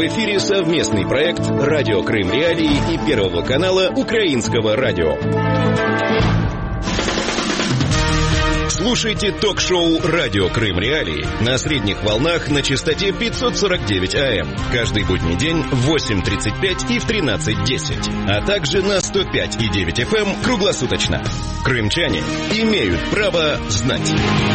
В эфире совместный проект «Радио Крым Реалии» и Первого канала Украинского радио. Слушайте ток-шоу «Радио Крым Реалии» на средних волнах на частоте 549 АМ. Каждый будний день в 8:35 и в 13:10. А также на 105,9 FM круглосуточно. Крымчане имеют право знать.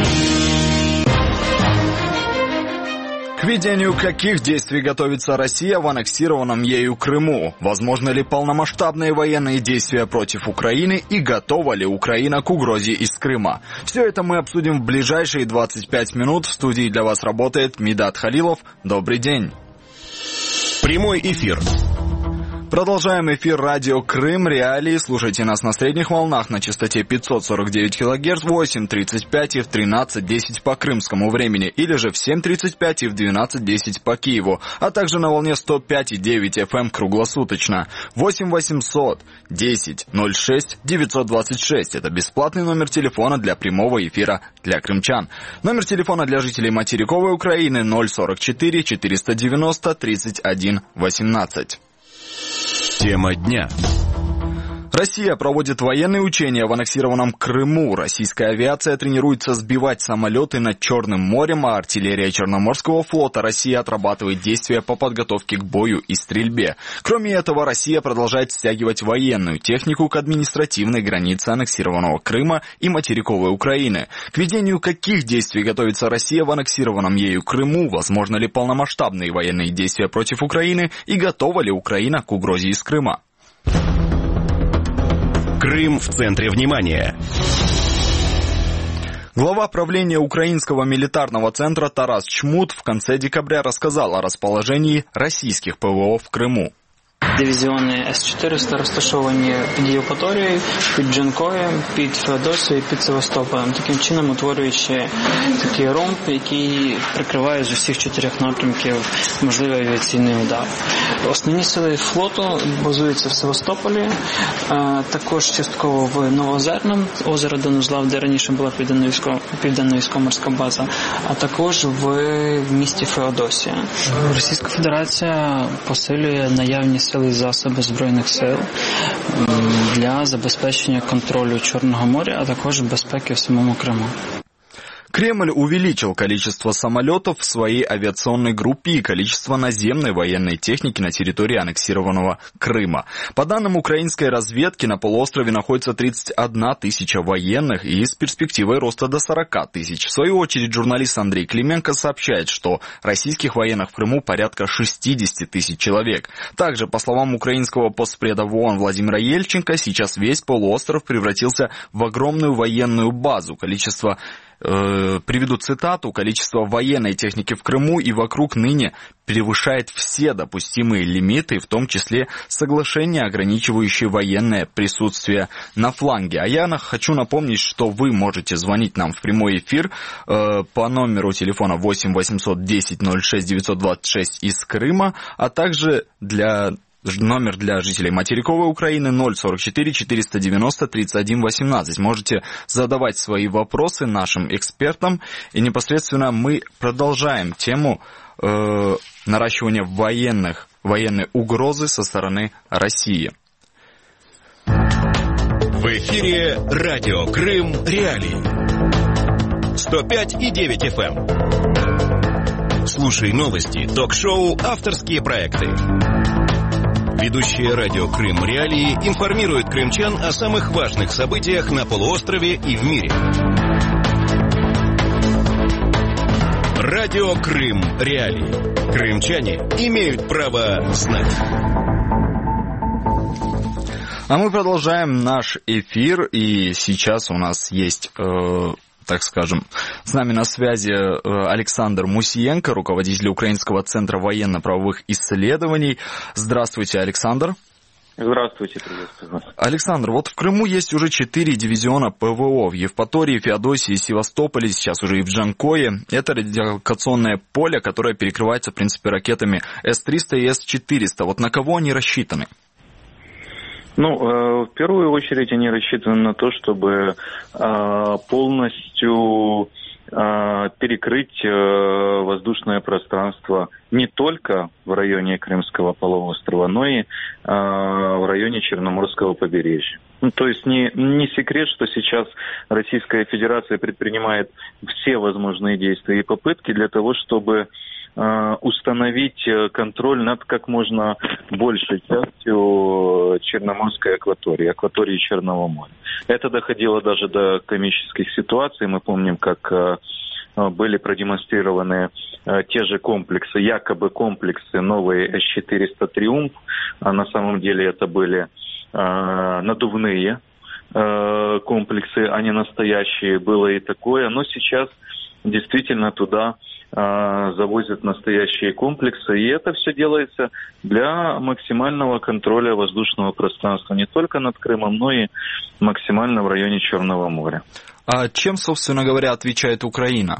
К ведению каких действий готовится Россия в аннексированном ею Крыму? Возможно ли полномасштабные военные действия против Украины и готова ли Украина к угрозе из Крыма? Все это мы обсудим в ближайшие 25 минут. В студии для вас работает Медат Халилов. Добрый день. Прямой эфир. Продолжаем эфир радио Крым Реалии. Слушайте нас на средних волнах на частоте 549 кГц, 8:35 и в 13:10 по крымскому времени, или же в 7:35 и в 12:10 по Киеву, а также на волне 105,9 FM круглосуточно. 8 800 10 06 926. Это бесплатный номер телефона для прямого эфира для крымчан. Номер телефона для жителей материковой Украины 044 490 31 18. Тема дня. Россия проводит военные учения в аннексированном Крыму. Российская авиация тренируется сбивать самолеты над Черным морем, а артиллерия Черноморского флота России отрабатывает действия по подготовке к бою и стрельбе. Кроме этого, Россия продолжает стягивать военную технику к административной границе аннексированного Крыма и материковой Украины. К ведению каких действий готовится Россия в аннексированном ею Крыму? Возможно ли полномасштабные военные действия против Украины и готова ли Украина к угрозе из Крыма? Крым в центре внимания. Глава правления Украинского милитарного центра Тарас Чмут в конце декабря рассказал о расположении российских ПВО в Крыму. Дивізіони С-400 розташовані під Євпаторією, під Джанкоєм, під Феодосією, під Севастополем. Таким чином утворюючи такий ромб, який прикриває з усіх чотирьох напрямків можливий авіаційний удар. Основні сили флоту базуються в Севастополі, також частково в Новоозерному, озеро Донузлав, де раніше була південна військово-морська база, а також в місті Феодосія. Російська Федерація посилює наявні сили і засоби Збройних сил для забезпечення контролю Чорного моря, а також безпеки в самому Криму. Кремль увеличил количество самолетов в своей авиационной группе и количество наземной военной техники на территории аннексированного Крыма. По данным украинской разведки, на полуострове находится 31 тысяча военных и с перспективой роста до 40 тысяч. В свою очередь, журналист Андрей Клименко сообщает, что российских военных в Крыму порядка 60 тысяч человек. Также, по словам украинского постпреда в ООН Владимира Ельченко, сейчас весь полуостров превратился в огромную военную базу. Приведу цитату: количество военной техники в Крыму и вокруг ныне превышает все допустимые лимиты, в том числе соглашения, ограничивающие военное присутствие на фланге. А я хочу напомнить, что вы можете звонить нам в прямой эфир по номеру телефона 8 800 10 06 926 из Крыма, а также номер для жителей материковой Украины 044 490 31 18. Можете задавать свои вопросы нашим экспертам. И непосредственно мы продолжаем тему наращивания военной угрозы со стороны России. В эфире радио Крым Реалии. 105,9 FM. Слушай новости, ток-шоу, авторские проекты. Ведущие радио Крым Реалии информируют крымчан о самых важных событиях на полуострове и в мире. Радио Крым Реалии. Крымчане имеют право знать. А мы продолжаем наш эфир, и сейчас у нас есть... так скажем, с нами на связи Александр Мусиенко, руководитель Украинского центра военно-правовых исследований. Здравствуйте, Александр. Здравствуйте, приветствую вас. Александр, вот в Крыму есть уже 4 дивизиона ПВО. В Евпатории, Феодосии, Севастополе, сейчас уже и в Джанкое. Это радиолокационное поле, которое перекрывается, в принципе, ракетами С-300 и С-400. Вот на кого они рассчитаны? В первую очередь они рассчитаны на то, чтобы полностью перекрыть воздушное пространство не только в районе Крымского полуострова, но и в районе Черноморского побережья. Ну, то есть не секрет, что сейчас Российская Федерация предпринимает все возможные действия и попытки для того, чтобы установить контроль над как можно большей частью Черноморской акватории Черного моря. Это доходило даже до комических ситуаций. Мы помним, как были продемонстрированы те же комплексы, якобы комплексы новые С-400 «Триумф», а на самом деле это были надувные комплексы, а не настоящие. Было и такое, но сейчас действительно туда завозят настоящие комплексы, и это все делается для максимального контроля воздушного пространства не только над Крымом, но и максимально в районе Черного моря. А чем, собственно говоря, отвечает Украина?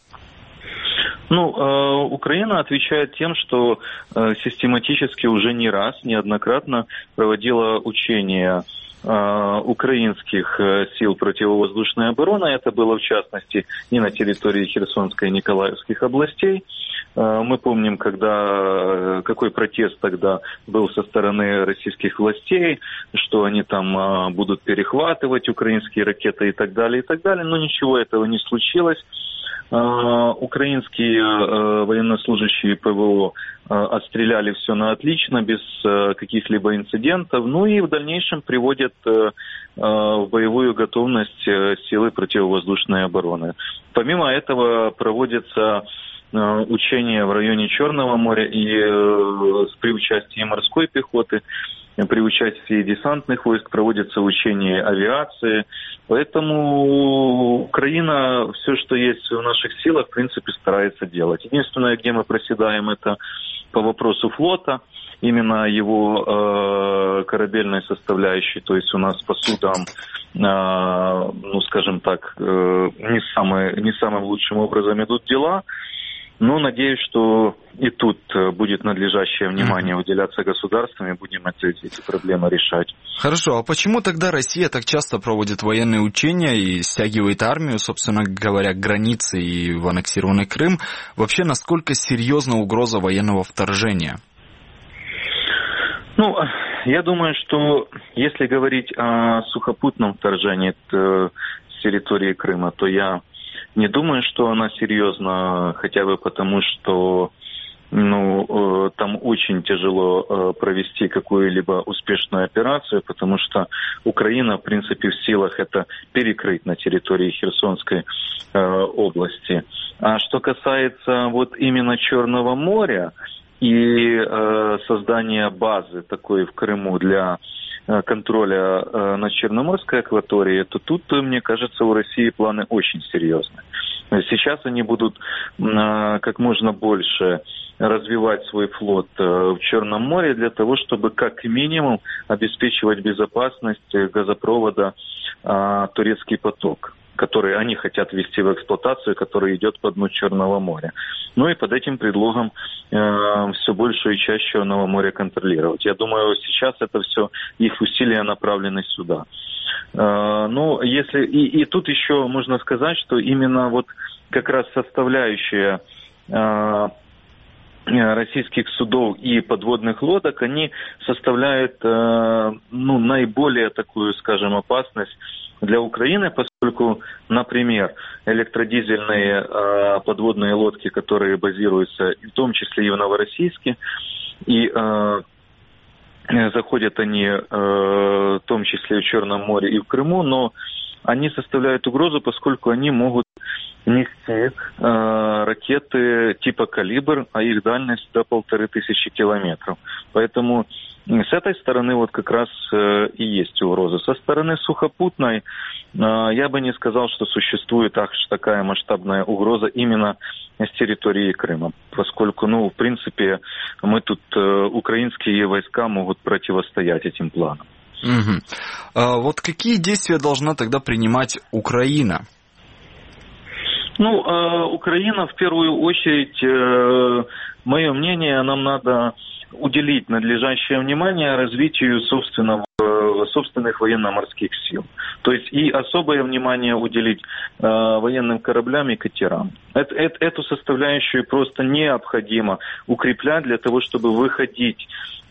Украина отвечает тем, что систематически уже неоднократно проводила учения украинских сил противовоздушной обороны. Это было, в частности, и на территории Херсонской и Николаевских областей. Мы помним, какой протест тогда был со стороны российских властей, что они там будут перехватывать украинские ракеты и так далее, но ничего этого не случилось. Украинские военнослужащие ПВО отстреляли все на отлично, без каких-либо инцидентов, и в дальнейшем приводят в боевую готовность силы противовоздушной обороны. Помимо этого проводятся учения в районе Черного моря и при участии морской пехоты, при участии десантных войск проводятся учения авиации. Поэтому Украина все, что есть в наших силах, в принципе, старается делать. Единственное, где мы проседаем, это по вопросу флота, именно его корабельной составляющей. То есть у нас по судам, скажем так, не самым лучшим образом идут дела. Но надеюсь, что и тут будет надлежащее внимание уделяться государствам, и будем эти проблемы решать. Хорошо, а почему тогда Россия так часто проводит военные учения и стягивает армию, собственно говоря, к границе и в аннексированный Крым? Вообще, насколько серьезна угроза военного вторжения? Я думаю, что если говорить о сухопутном вторжении с территории Крыма, то я не думаю, что она серьезна, хотя бы потому, что там очень тяжело провести какую-либо успешную операцию, потому что Украина, в принципе, в силах это перекрыть на территории Херсонской области. А что касается именно Черного моря и создания базы такой в Крыму для контроля над Черноморской акваторией, то тут, мне кажется, у России планы очень серьезные. Сейчас они будут как можно больше развивать свой флот в Черном море для того, чтобы как минимум обеспечивать безопасность газопровода «Турецкий поток», который они хотят ввести в эксплуатацию, который идет по дну Черного моря. И под этим предлогом все больше и чаще Черного моря контролировать. Я думаю, сейчас это все их усилия направлены сюда. Если и тут еще можно сказать, что именно как раз составляющая российских судов и подводных лодок, они составляют наиболее такую, скажем, опасность для Украины, поскольку, например, электродизельные подводные лодки, которые базируются в том числе и в Новороссийске, и заходят они в том числе в Черном море и в Крыму, но они составляют угрозу, поскольку они могут нести ракеты типа «Калибр», а их дальность до 1500 километров. Поэтому с этой стороны как раз и есть угроза. Со стороны сухопутной я бы не сказал, что существует аж такая масштабная угроза именно с территории Крыма, поскольку, в принципе, мы тут, украинские войска могут противостоять этим планам. Угу. Какие действия должна тогда принимать Украина? Украина, в первую очередь, мое мнение, нам надо уделить надлежащее внимание развитию собственных военно-морских сил. То есть и особое внимание уделить военным кораблям и катерам. Эту составляющую просто необходимо укреплять для того, чтобы выходить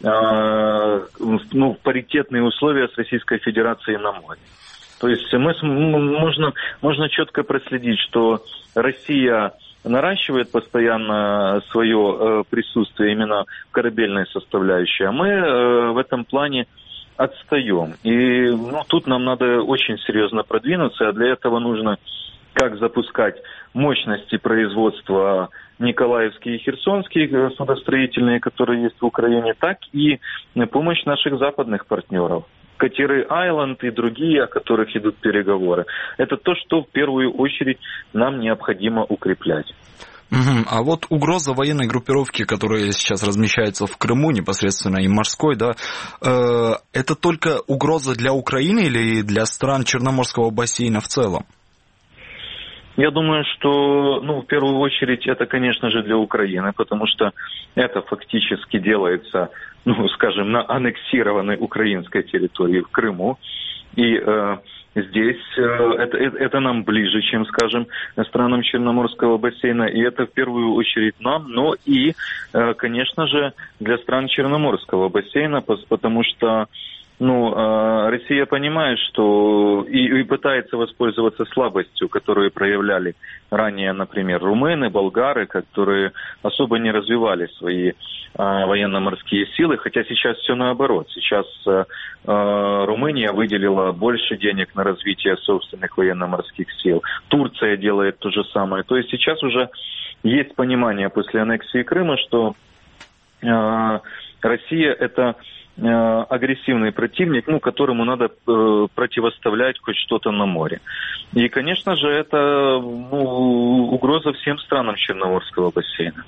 в паритетные условия с Российской Федерацией на море. То есть можно четко проследить, что Россия наращивает постоянно свое присутствие именно в корабельной составляющей, а мы в этом плане отстаем. И тут нам надо очень серьезно продвинуться, а для этого нужно как запускать мощности производства Николаевские и Херсонские судостроительные, которые есть в Украине, так и помощь наших западных партнеров. Катеры «Айленд» и другие, о которых идут переговоры. Это то, что в первую очередь нам необходимо укреплять. А вот угроза военной группировки, которая сейчас размещается в Крыму, непосредственно и морской, да, это только угроза для Украины или для стран Черноморского бассейна в целом? Я думаю, что, в первую очередь, это, конечно же, для Украины, потому что это фактически делается, скажем, на аннексированной украинской территории в Крыму. И здесь это нам ближе, чем, скажем, странам Черноморского бассейна. И это в первую очередь нам, но и, конечно же, для стран Черноморского бассейна, потому что Россия понимает, что и пытается воспользоваться слабостью, которую проявляли ранее, например, румыны, болгары, которые особо не развивали свои военно-морские силы, хотя сейчас все наоборот. Сейчас Румыния выделила больше денег на развитие собственных военно-морских сил. Турция делает то же самое. То есть сейчас уже есть понимание после аннексии Крыма, что Россия – это агрессивный противник, которому надо противоставлять хоть что-то на море. И, конечно же, это угроза всем странам Черноморского бассейна.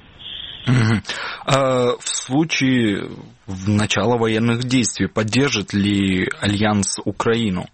А в случае начала военных действий поддержит ли Альянс Украину?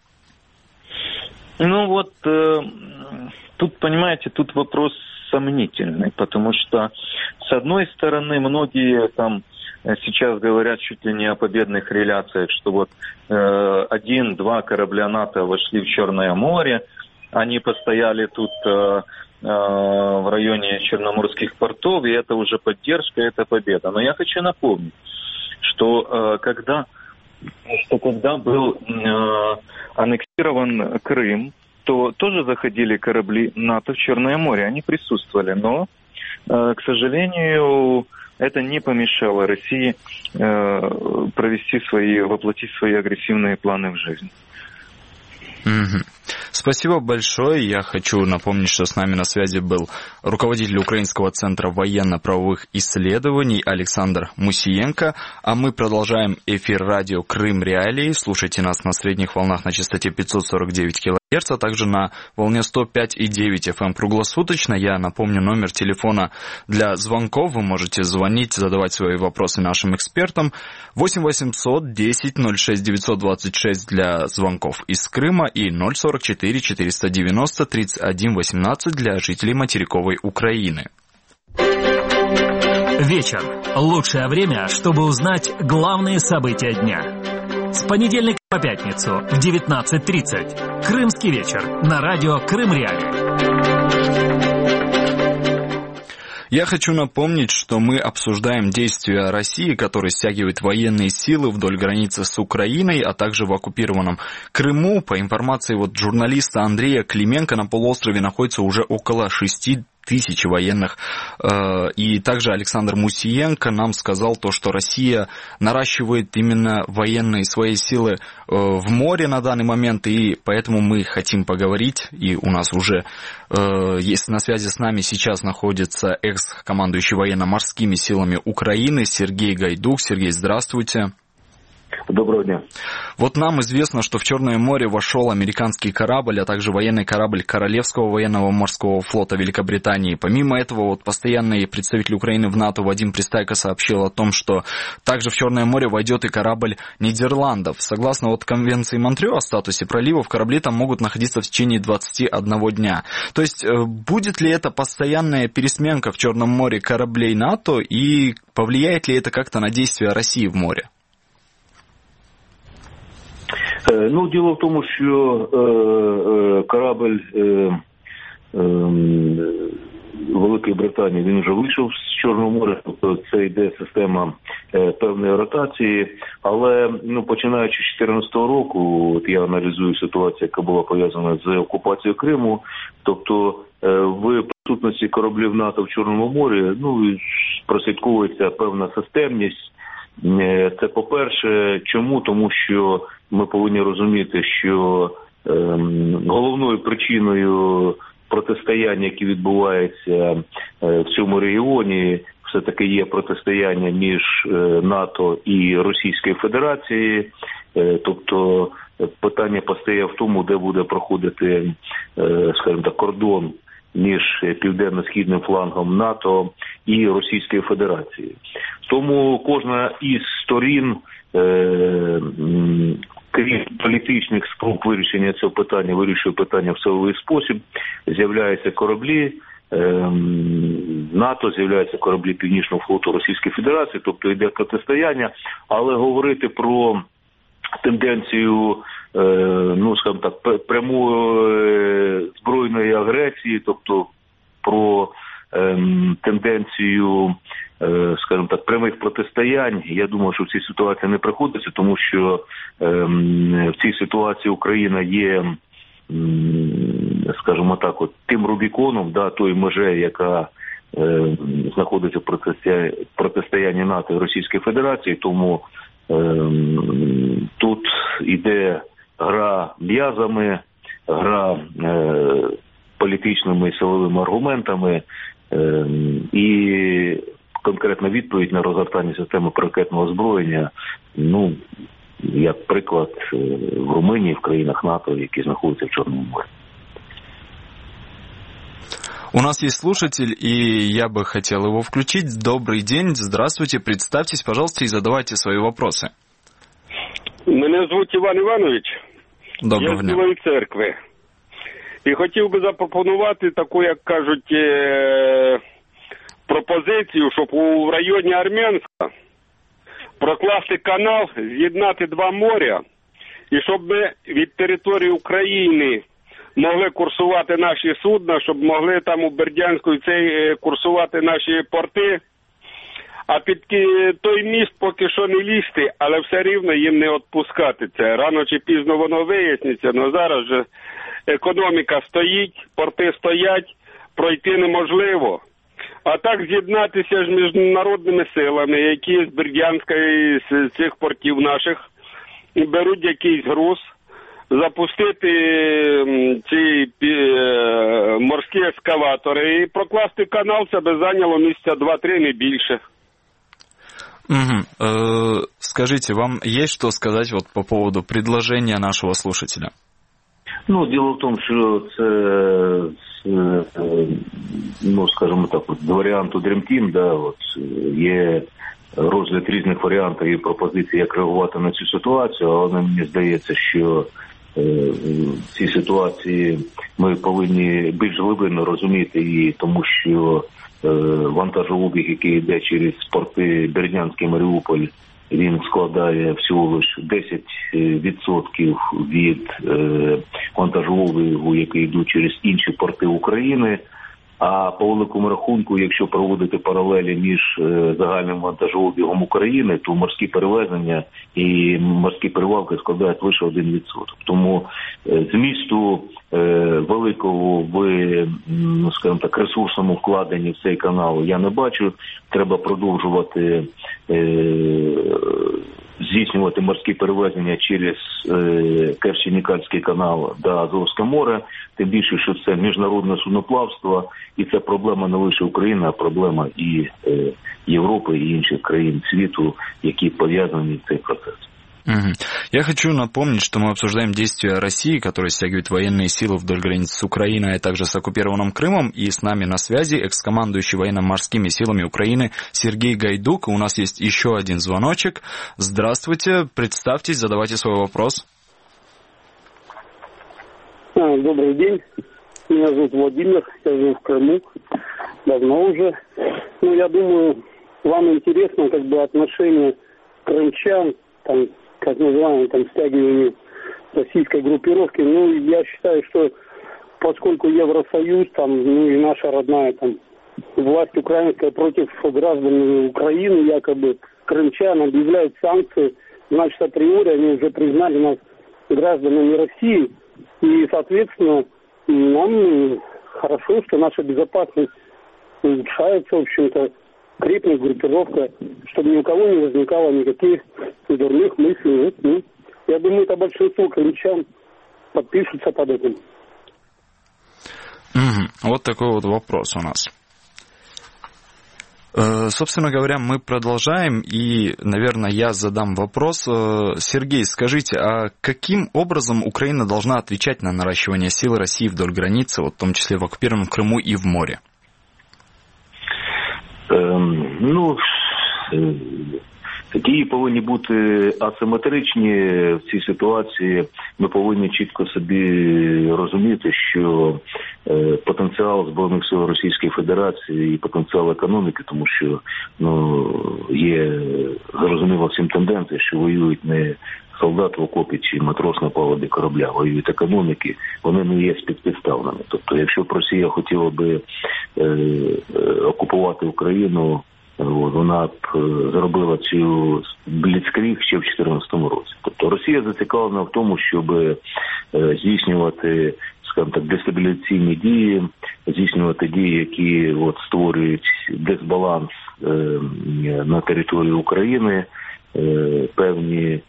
Тут, понимаете, тут вопрос сомнительный, потому что, с одной стороны, многие сейчас говорят чуть ли не о победных реляциях, что 1-2 корабля НАТО вошли в Черное море, они постояли тут в районе Черноморских портов, и это уже поддержка, это победа. Но я хочу напомнить, что когда был аннексирован Крым, то тоже заходили корабли НАТО в Черное море, они присутствовали, но, к сожалению, это не помешало России воплотить свои агрессивные планы в жизнь. Спасибо большое. Я хочу напомнить, что с нами на связи был руководитель Украинского центра военно-правовых исследований Александр Мусиенко. А мы продолжаем эфир радио «Крым Реалии». Слушайте нас на средних волнах на частоте 549 кГц, а также на волне 105,9 FM круглосуточно. Я напомню номер телефона для звонков. Вы можете звонить, задавать свои вопросы нашим экспертам. 8 800 10 06 926 для звонков из Крыма и 044 490 31 18 для жителей материковой Украины. Вечер. Лучшее время, чтобы узнать главные события дня. С понедельника по пятницу в 19:30. Крымский вечер на радио «Крым Реалии». Я хочу напомнить, что мы обсуждаем действия России, которая стягивает военные силы вдоль границы с Украиной, а также в оккупированном Крыму. По информации журналиста Андрея Клименко, на полуострове находится уже около 6 тысяч военных. И также Александр Мусиенко нам сказал то, что Россия наращивает именно военные свои силы в море на данный момент, и поэтому мы хотим поговорить, и у нас уже есть на связи с нами сейчас находится экс-командующий военно-морскими силами Украины Сергей Гайдук. Сергей, здравствуйте. Доброго дня. Вот нам известно, что в Черное море вошел американский корабль, а также военный корабль Королевского военного морского флота Великобритании. Помимо этого, вот постоянный представитель Украины в НАТО Вадим Пристайко сообщил о том, что также в Черное море войдет и корабль Нидерландов. Согласно вот Конвенции Монтрео о статусе проливов, корабли там могут находиться в течение 21 дня. То есть будет ли это постоянная пересменка в Черном море кораблей НАТО и повлияет ли это как-то на действия России в море? Ну, діло в тому, що корабль Великої Британії, він вже вийшов з Чорного моря, тобто це йде система певної ротації, але починаючи з 2014 року, от я аналізую ситуацію, яка була пов'язана з окупацією Криму, тобто в присутності кораблів НАТО в Чорному морі, прослідковується певна системність. Це по-перше. Чому? Тому що ми повинні розуміти, що головною причиною протистояння, яке відбувається в цьому регіоні, все-таки є протистояння між НАТО і Російською Федерацією. Тобто питання постає в тому, де буде проходити, скажімо так, кордон між південно-східним флангом НАТО і Російською Федерацією. Тому кожна із сторін, крім політичних спроб вирішення цього питання, вирішує питання в силовий спосіб, з'являються кораблі НАТО, з'являються кораблі Північного флоту Російської Федерації, тобто йде протистояння, але говорити про тенденцію, скажімо так, прямої збройної агресії, тобто про тенденцію, скажімо так, прямих протистоянь, я думаю, що в цій ситуації не приходиться, тому що в цій ситуації Україна є, скажімо так, от тим Рубіконом, тої межі, яка знаходиться в протистоянні НАТО і Російської Федерації, тому тут іде гра м'язами, гра політичними і силовими аргументами і конкретна відповідь на розгортання системи ракетного озброєння, як приклад в Румынии, в країнах НАТО, які знаходяться в Черном море. У нас есть слушатель, и я бы хотел его включить. Добрый день, здравствуйте, представьтесь, пожалуйста, и задавайте свои вопросы. Мене звуть Іван Іванович. Доброго я з дня. Білої церкви. І хотів би запропонувати таку, як кажуть, пропозицію, щоб у районі Армянська прокласти канал, з'єднати два моря, і щоб ми від території України могли курсувати наші судна, щоб могли там у Бердянську курсувати наші порти. А під той міст поки що не лізти, але все рівно їм не відпускати це. Рано чи пізно воно виясниться, але зараз же економіка стоїть, порти стоять, пройти неможливо. А так з'єднатися ж міжнародними силами, які з Бердянська і з цих портів наших беруть якийсь груз, запустити ці морські ескаватори і прокласти канал, це би зайняло місяця 2-3, не більше. Скажите, вам есть что сказать вот по поводу предложения нашего слушателя? Діло в тому, що це, скажімо так, з варіанту Dream Team, є розгляд різних варіантів і пропозицій, як реагувати на цю ситуацію, але мені здається, що в цій ситуації ми повинні більш глибинно розуміти її, тому що вантажообіг, який йде через порти Бердянський, Маріуполь, він складає всього лише 10% від вантажообігу, який йде через інші порти України. А по великому рахунку, якщо проводити паралелі між загальним вантажообігом України, то морські перевезення і морські перевалки складають лише 1%. Тому змісту великого в, скажімо так, ресурсному вкладенні в цей канал я не бачу. Треба продовжувати здійснювати морські перевезення через Керчь-Нікольський канал до Азовського моря, тим більше, що це міжнародне судноплавство, і це проблема не лише України, а проблема і Європи, і інших країн світу, які пов'язані з цим процесом. Я хочу напомнить, что мы обсуждаем действия России, которая стягивает военные силы вдоль границ с Украиной, а также с оккупированным Крымом. И с нами на связи экс-командующий военно-морскими силами Украины Сергей Гайдук. У нас есть еще один звоночек. Здравствуйте, представьтесь, задавайте свой вопрос. Добрый день. Меня зовут Владимир, я живу в Крыму. Давно уже. Я думаю, вам интересно отношение крымчан, как называемое, стягивание российской группировки. Я считаю, что поскольку Евросоюз, и наша родная, власть украинская против граждан Украины, якобы крымчан, объявляют санкции, значит, априори они уже признали нас гражданами России. И, соответственно, нам хорошо, что наша безопасность улучшается, в общем-то, крепнет группировка, чтобы ни у кого не возникало никаких дурных мыслей. Я думаю, это большинство крымчан подпишутся под этим. Вот такой вот вопрос у нас. Собственно говоря, мы продолжаем, и, наверное, я задам вопрос. Сергей, скажите, а каким образом Украина должна отвечать на наращивание сил России вдоль границы, в том числе в оккупированном Крыму и в море? Дії повинні бути асиметричні в цій ситуації. Ми повинні чітко собі розуміти, що потенціал Збройних сил Російської Федерації і потенціал економіки, тому що є зрозуміло всім тенденція, що воюють не солдат в окопі чи матрос на палубі корабля, воюють економіки, вони не є співставними. Тобто, якщо б Росія хотіла би окупувати Україну, вона б зробила цю бліцкріг ще в 2014 році. Тобто Росія зацікавлена в тому, щоб здійснювати, скажімо так, дестабілізаційні дії, здійснювати дії, які створюють дисбаланс на території України, певні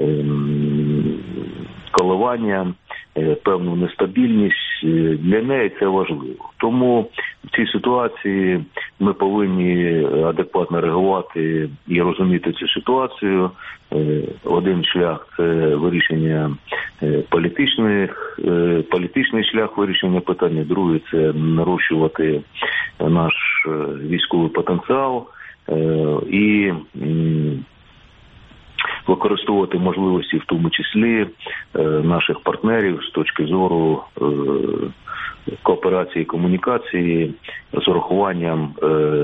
коливання, певну нестабільність. Для неї це важливо. Тому в цій ситуації ми повинні адекватно реагувати і розуміти цю ситуацію. Один шлях – це вирішення політичний шлях вирішення питання, другий – це нарощувати наш військовий потенціал і використовувати можливості, в тому числі наших партнерів з точки зору кооперації і комунікації з урахуванням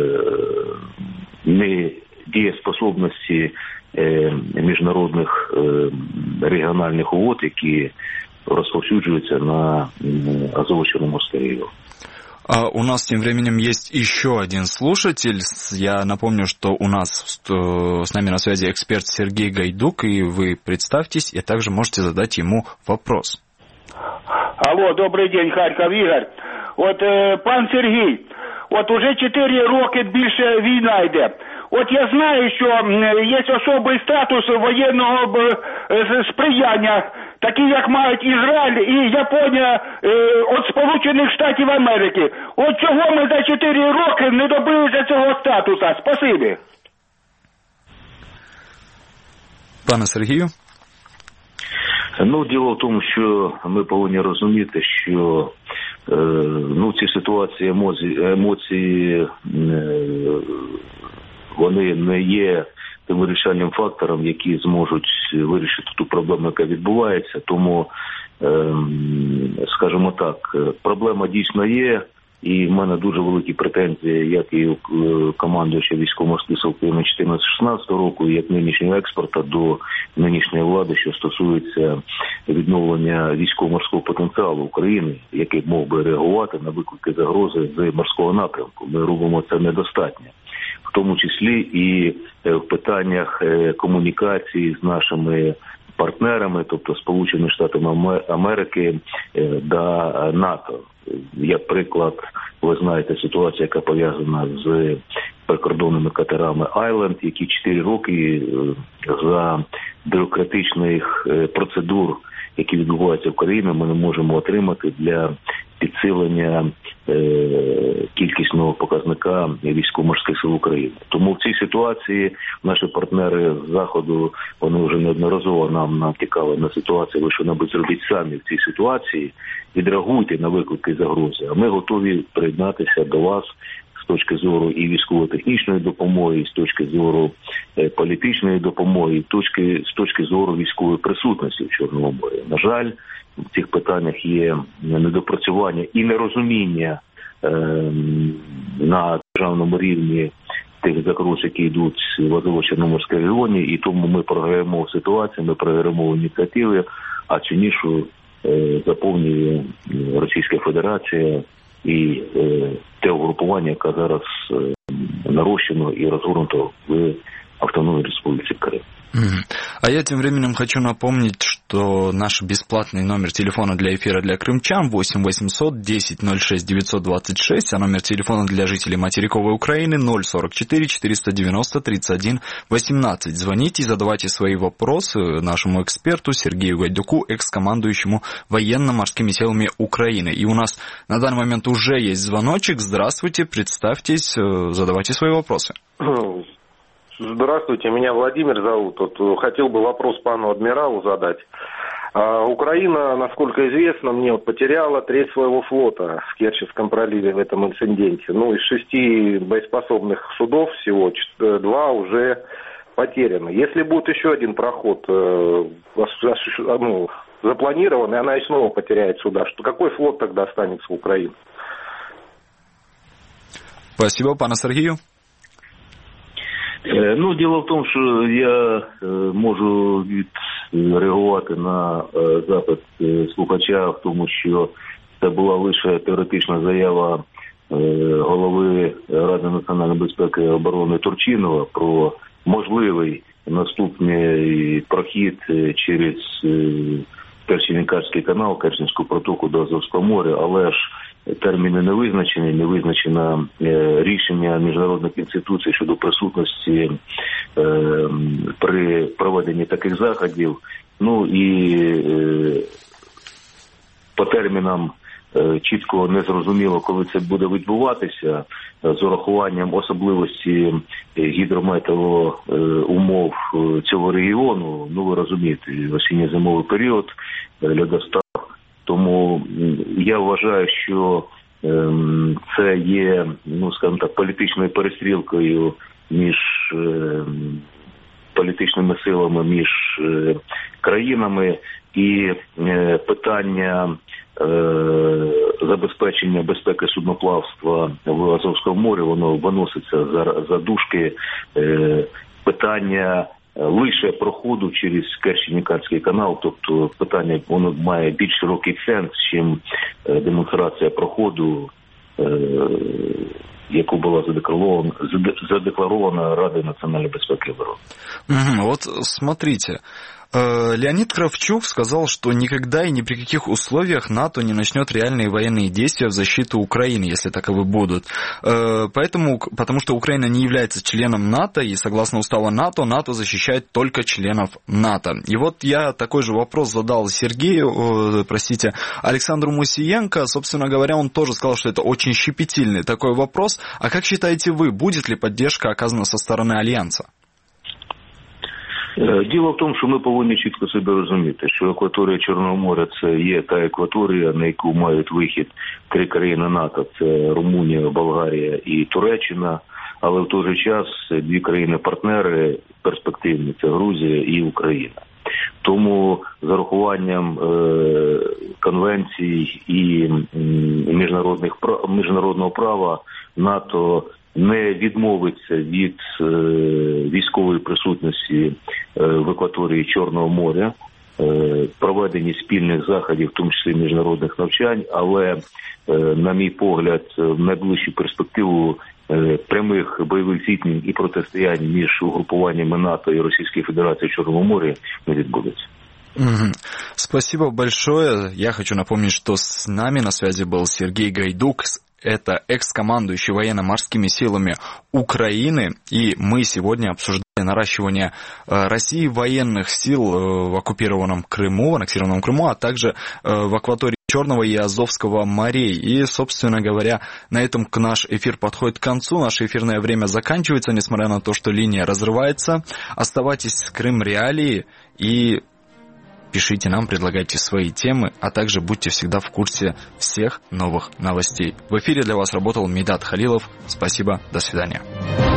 недієспособності міжнародних регіональних угод, які розповсюджуються на Азово-Чорноморський регіон. У нас тем временем есть еще один слушатель. Я напомню, что у нас с нами на связи эксперт Сергей Гайдук, и вы представьтесь, и также можете задать ему вопрос. Алло, добрий день, Харків, Ігор. Пан Сергій, уже 4 роки більше війна йде. Я знаю, що є особий статус воєнного сприяння, такі як мають Ізраїль і Японія від Сполучених Штатів Америки. Чого ми за 4 роки не добилися цього статусу? Спасибі. Пане Сергію? Діло в тому, що ми повинні розуміти, що в цій ситуації емоції вони не є тим вирішальним фактором, які зможуть вирішити ту проблему, яка відбувається. Тому, скажімо так, проблема дійсно є, і в мене дуже великі претензії, як і командуюча військово-морських сил України 14-16 року, і як нинішнього експорта до нинішньої влади, що стосується відновлення військово-морського потенціалу України, який мог би реагувати на виклики загрози з морського напрямку. Ми робимо це недостатньо. В тому числі і в питаннях комунікації з нашими партнерами, тобто Сполученими Штатами Америки та НАТО. Як приклад, ви знаєте, ситуація, яка пов'язана з прикордонними катерами «Айленд», які 4 роки за бюрократичних процедур, які відбуваються в країні, ми не можемо отримати для підсилення кількісного показника військово-морських сил України. Тому в цій ситуації наші партнери з Заходу, вони вже неодноразово нам натякали на ситуацію, ви що-небудь зробіть самі в цій ситуації, відреагуйте на виклики і загрози. А ми готові приєднатися до вас з точки зору і військово-технічної допомоги, і з точки зору політичної допомоги, і з точки зору військової присутності в Чорному морі. На жаль, в цих питаннях є недопрацювання і нерозуміння на державному рівні тих загроз, які йдуть в Азово-Чорноморській регіоні, і тому ми програємо в ситуації, ми програємо в ініціативи, а цю нішу заповнює Російська Федерація і те угрупування, яке зараз нарощено и развернуто в Автономной Республике Крым. А я тем временем хочу напомнить, что наш бесплатный номер телефона для эфира для крымчан 8 800 10 06 926, а номер телефона для жителей материковой Украины 044 490 31 18. Звоните и задавайте свои вопросы нашему эксперту Сергею Гайдуку, экс-командующему военно-морскими силами Украины. И у нас на данный момент уже есть звоночек. Здравствуйте, представьтесь, задавайте свои вопросы. Здравствуйте, меня Владимир зовут. Хотел бы вопрос пану адмиралу задать. Украина, насколько известно, мне потеряла треть своего флота в Керченском проливе в этом инциденте. Из 6 боеспособных судов всего 2 уже потеряны. Если будет еще один проход запланирован, и она и снова потеряет суда, какой флот тогда останется в Украине? Спасибо, пане Сергію. Діло в тому, що я можу відреагувати на запит слухача в тому, що це була лише теоретична заява голови Ради національної безпеки і оборони Турчинова про можливий наступний прохід через Керченський канал, Керченську протоку до Азовського моря, але ж терміни не визначені, не визначено рішення міжнародних інституцій щодо присутності при проведенні таких заходів. І по термінам чітко не зрозуміло, коли це буде відбуватися, з урахуванням особливості гідрометеоумов цього регіону. Ви розумієте, осінньо-зимовий період, льодостав. Тому я вважаю, що це є, скажімо так, політичною перестрілкою між політичними силами, між країнами, і питання забезпечення безпеки судноплавства в Азовському морі, воно виноситься за дужки питання лише проходу через Керченський канал, тобто питання, воно має більш широкий сенс, чим демонстрація проходу, яку була задекларована Радой национальной безопасности и обороны. Вот смотрите, Леонид Кравчук сказал, что никогда и ни при каких условиях НАТО не начнет реальные военные действия в защиту Украины, если таковы будут. Потому что Украина не является членом НАТО, и согласно уставу НАТО защищает только членов НАТО. И вот я такой же вопрос задал Александру Мусиенко. Собственно говоря, он тоже сказал, что это очень щепетильный такой вопрос. А как считаете вы, будет ли поддержка оказана со стороны Альянса? Діло в тому, що ми повинні чітко себе розуміти, що акваторія Чорного моря – це є та акваторія, на яку мають вихід 3 країни НАТО – це Румунія, Болгарія і Туреччина, але в той же час 2 країни-партнери перспективні – це Грузія і Україна. Тому з урахуванням конвенцій і міжнародного права НАТО не відмовиться від військової присутності в акваторії Чорного моря, проведення спільних заходів, в тому числі міжнародних навчань, але, на мій погляд, в найближчу перспективу прямих бойових зіткнень і протистоянь між угрупуваннями НАТО і Російської Федерації в Чорному морі не відбудеться. Спасибо большое. Я хочу напомнить, что с нами на связи был Сергей Гайдук, это экс-командующий военно-морскими силами Украины, и мы сегодня обсуждали наращивание России военных сил в оккупированном Крыму, в аннексированном Крыму, а также в акватории Черного и Азовского морей. И, собственно говоря, на этом наш эфир подходит к концу. Наше эфирное время заканчивается, несмотря на то, что линия разрывается. Оставайтесь с Крым Реалии и пишите нам, предлагайте свои темы, а также будьте всегда в курсе всех новых новостей. В эфире для вас работал Медат Халилов. Спасибо, до свидания.